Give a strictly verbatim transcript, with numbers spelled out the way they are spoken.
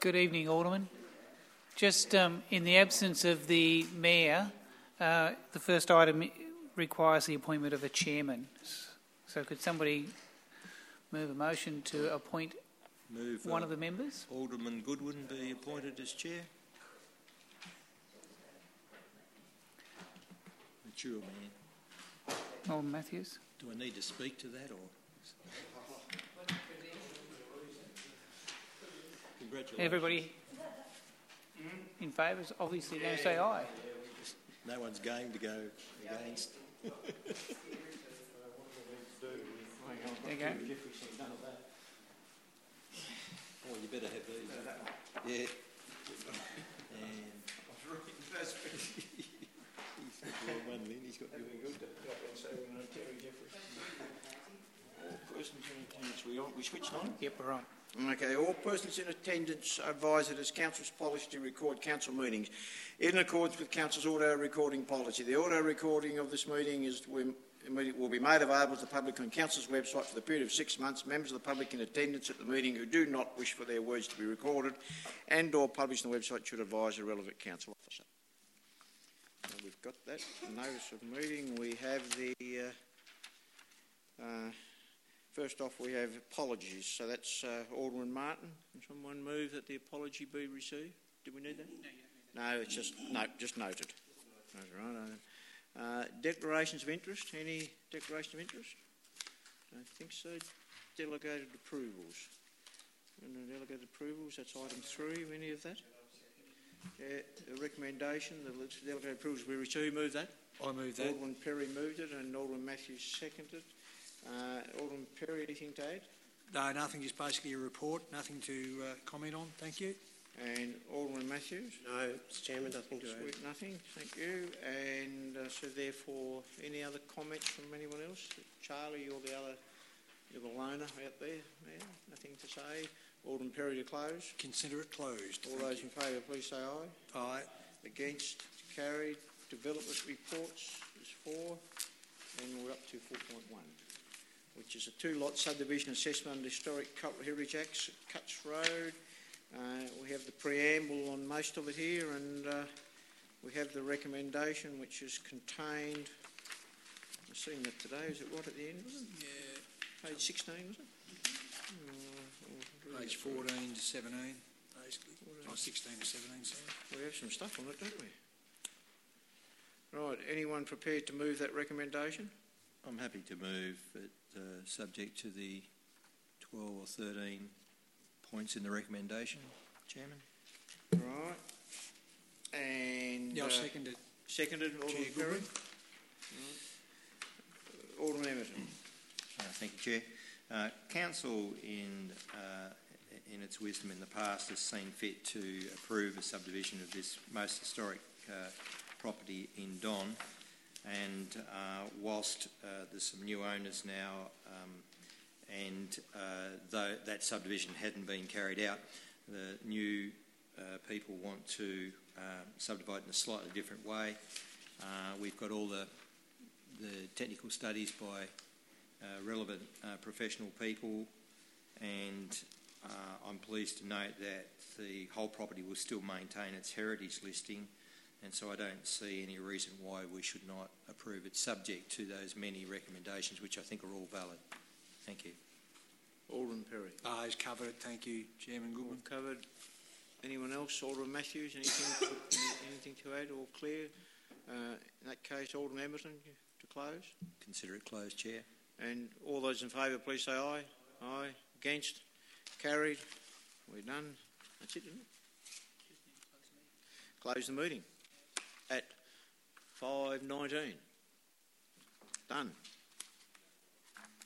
Good evening, Alderman. Just um, in the absence of the Mayor, uh, the first item requires the appointment of a chairman. So could somebody move a motion to appoint move, one uh, of the members? Alderman Goodwin be appointed as chair. Mature man. Alderman Matthews. Do I need to speak to that or? Congratulations. Everybody in favour is obviously going to say aye. No one's game to go against. There you go. Oh, you better have these. Yeah. And he's got the wrong one then. He's got the good. All persons in attendance, we, on, we switched on? Yep, we're on. Okay, all persons in attendance are advised that it is Council's policy to record council meetings in accordance with Council's audio recording policy. The audio recording of this meeting is will be made available to the public on Council's website for the period of six months. Members of the public in attendance at the meeting who do not wish for their words to be recorded and or published on the website should advise a relevant council officer. So we've got that notice of meeting. We have the uh, uh, First off, we have apologies. So that's uh, Alderman Martin. Can someone move that the apology be received? Did we need that? No, it's just no, just noted. That's right. Uh, declarations of interest. Any declaration of interest? I don't think so. Delegated approvals. And the delegated approvals. That's item three. Any of that? Yeah, the recommendation. The delegated approvals we received. Move that. I move that. Alderman Perry moved it, and Alderman Matthews seconded. Uh, Alderman Perry, anything to add? No, nothing, just basically a report, nothing to uh, comment on, thank you. And Alderman Matthews? No, Mister Chairman, nothing to Sweet, add. nothing, thank you. And uh, so therefore, any other comments from anyone else? Charlie, you're the other, you're the loner out there, yeah, nothing to say. Alderman Perry to close? Consider it closed. All those in favour, please say aye. Aye. Against, carried. Development reports is four. And we're up to four point one. Which is a two-lot subdivision assessment under Historic Cultural Heritage Act, Cuts Road. Uh, we have the preamble on most of it here, and uh, we have the recommendation, which is contained. I've seen that today. Is it right at the end? Was it? Yeah. Page sixteen, was it? Uh, Page fourteen to seventeen, basically. Oh, sixteen to seventeen, sorry. We have some stuff on it, don't we? Right. Anyone prepared to move that recommendation? I'm happy to move it, uh, subject to the twelve or thirteen points in the recommendation, Chairman. Right. And Yeah, I'll uh, second it. Seconded, Alderman Chair Perry. Goodwin. Right. Alderman Emerson. Uh, thank you, Chair. Uh, Council, in uh, in its wisdom in the past, has seen fit to approve a subdivision of this most historic uh, property in Don. And uh, whilst uh, there's some new owners now, um, and uh, though that subdivision hadn't been carried out, the new uh, people want to uh, subdivide in a slightly different way. Uh, we've got all the the technical studies by uh, relevant uh, professional people, and uh, I'm pleased to note that the whole property will still maintain its heritage listing. And so I don't see any reason why we should not approve it, subject to those many recommendations, which I think are all valid. Thank you. Alderman Perry. Ayes covered, thank you, Chairman Goodwin. All covered. Anyone else? Alderman Matthews, anything, anything to add or clear? Uh, in that case, Alderman Emerson to close. Consider it closed, Chair. And all those in favour, please say aye. Aye. Against? Carried. We're done. That's it, isn't it? Close the meeting at five nineteen. Done.